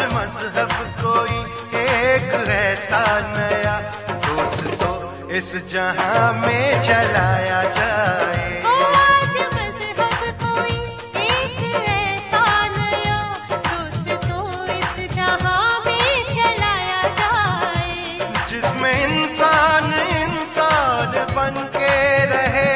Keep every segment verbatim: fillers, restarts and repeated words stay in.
मजहब कोई एक ऐसा नया दोस्तों इस जहां में चलाया जाए। आज मजहब कोई एक ऐसा नया दोस्तों इस जहां में चलाया जाए, जिसमें इंसान इंसान बन के रहे,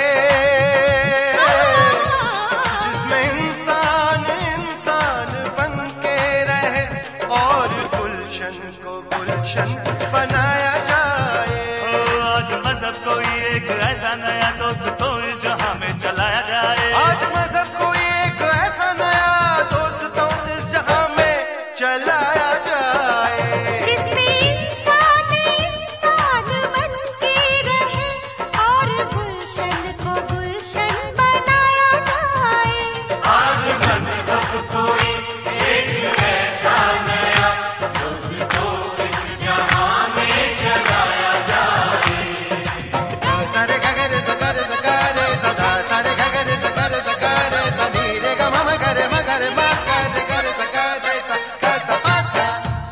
जिसमें इंसान इंसान बन के रहे और गुलशन को गुलशन बनाया जाए। आज मजहब कोई एक ऐसा नया दोस्तों इस जहां में चलाया जाए। आज मजहब कोई एक ऐसा नया दोस्तों इस जहां में चलाया जाए, जिसमें इंसान इंसान बन के रहे और गुलशन को गुलशन बनाया जाए। आज मजहब कोई एक ऐसा नया दोस्तों इस जहां में चलाया जाए। सारे गगर जगर जगरे सदा सारे गगर जगर जगरे सनी रे ग म गर म गर म गर गर जगरे सा ग सा पा सा।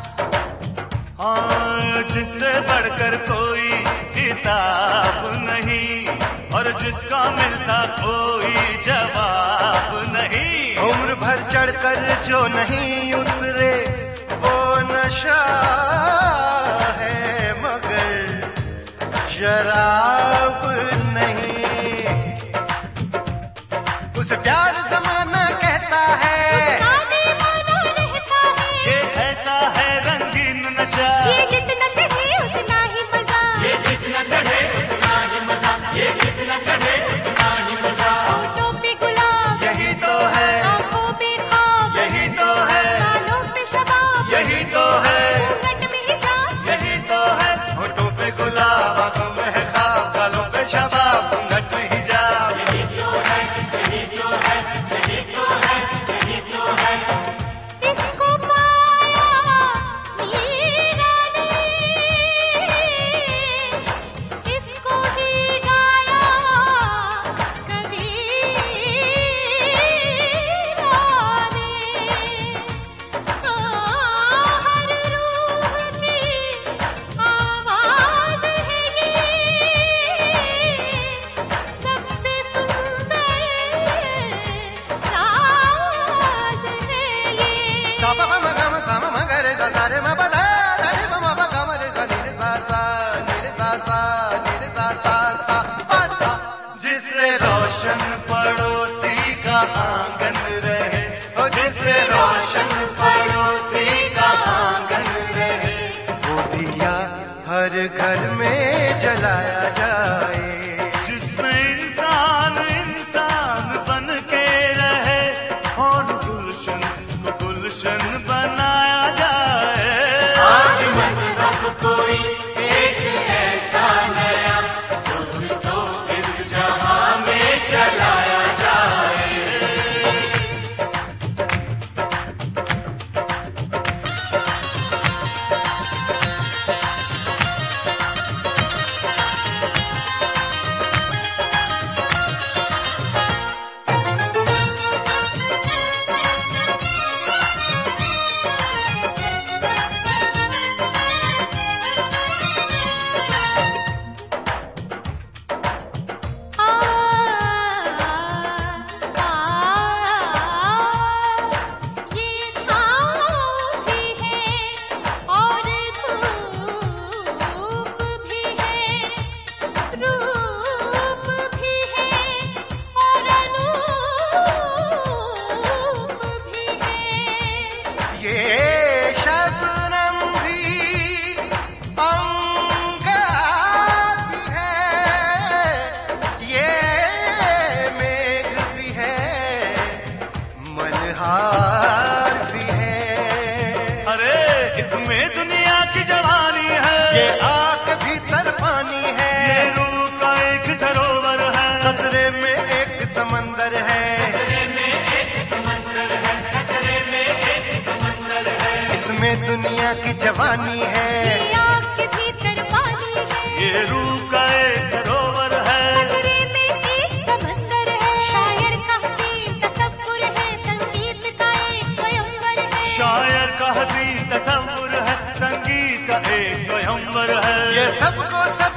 हाँ, जिससे बढ़कर कोई किताब नहीं और जिसका मिलता कोई जवाब नहीं। उम्र भर चढ़कर जो नहीं उतरे वो नशा है मगर शराब नहीं। उसे प्यार जमाना कहता है, दीवाना रहता है, ये ऐसा है रंगीन नशा, ये जितना चढ़े उतना ही मजा, ये जितना चढ़े उतना ही मजा, ये जितना चढ़े उतना ही मजा। होठों पे गुलाब, यही तो है, आंखों पे ख्वाब, यही तो है, गालों पे शबाब, यही तो है, घूंघट में हिजाब, यही तो है। होठों पे गुलाब, आंखों में है ख्वाब, गालों पे शबाब, घूंघट में हिजाब। यही तो है, यही तो है, यही तो है, यही तो है। इसको पाया मीरा ने, इसको ही गाया कबीरा ने। हर रूह की आवाज है ये, सबसे सुंदर राज है ये। सा प म ग म सा म म ग रे सा सा रे म प ध ध रे प म प ग म रे सा नि रे सा सा नि रे सा सा नि रे सा सा सा पा सा। जिससे रोशन पड़ोसी का आंगन रहे, ओ जिससे रोशन पड़ोसी का आंगन रहे, वो दिया हर घर में जलाया जाए। जिसमें इंसान इंसान बन के रहे और गुलशन को गुलशन बनाया जाए। आज मजहब कोई एक ऐसा नया दोस्तों इस जहां में चलाया जाए। में दुनिया की जवानी है, ये आग के भीतर पानी है, ये रूह का एक सरोवर है, खतरे में एक समंदर है, शायर का हसीन तसव्वुर है, संगीत का एक स्वयंवर है, शायर का हसीन तसव्वुर है, संगीत का एक स्वयंवर है। ये सबको